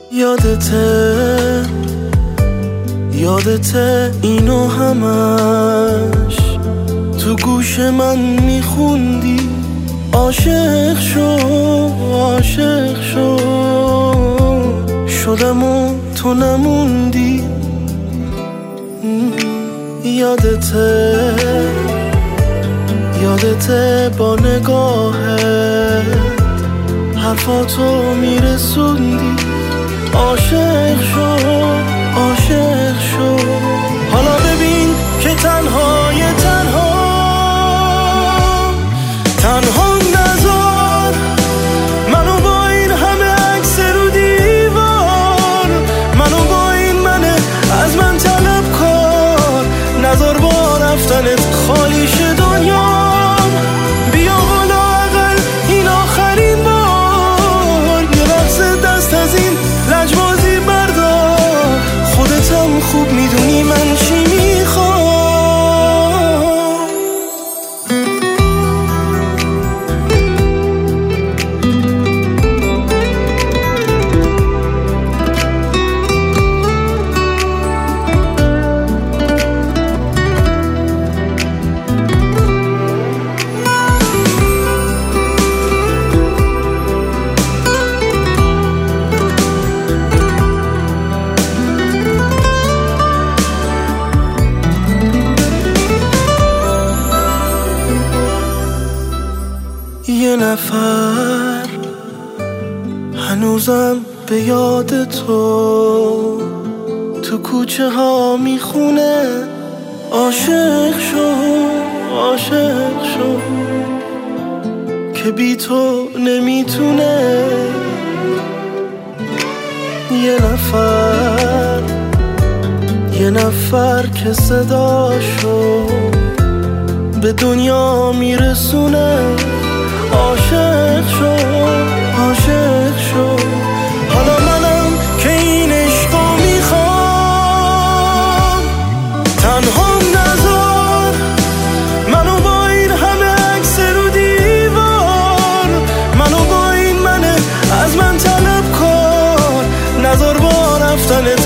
یادته اینو همش تو گوش من میخوندی، عاشق شو عاشق شو، شدم و تو نموندی. یادته با نگاهت حرفاتو میرسوندی، عاشق شو عاشق شو. حالا ببین که تنهای تنها نذار منو با این همه عکس رو دیوار، منو با این منه از من طلب کار، نذار با رفتنت خالی شه دنیام. بیا بالا اقل این آخرین بار، یه لحظه دست از این لجبازی بردار، خودتم خوب میدونی من چی میخوام. یه نفر هنوزم به یاد تو کوچه ها میخونه، عاشق شو عاشق شو که بی تو نمیتونه. یه نفر که صداشو به دنیا میرسونه، عاشق شو عاشق شو. حالا منم که این عشقو میخوام، تنها نذار منو با این همه عکس رو دیوار، منو با این منه از من طلب کار، نذار با رفتنت